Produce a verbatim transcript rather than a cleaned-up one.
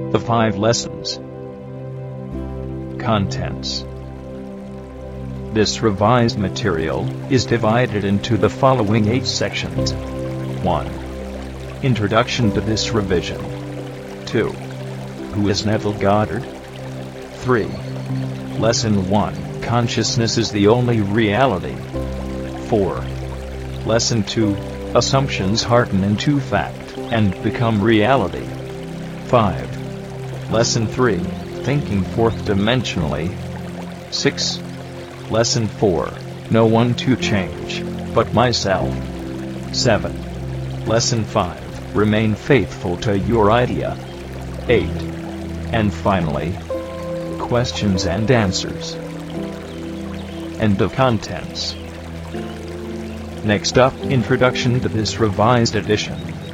The five lessons. Contents. This revised material is divided into the following eight sections. one. Introduction to this revision. two. Who is Neville Goddard? three. Lesson one. Consciousness is the only reality. four. Lesson two. Assumptions harden into fact and become reality. five. Lesson three. Thinking fourth dimensionally. six. Lesson four. No one to change, but myself. seven. Lesson five. Remain faithful to your idea. eight. And finally, questions and answers. End of contents. Next up, introduction to this revised edition.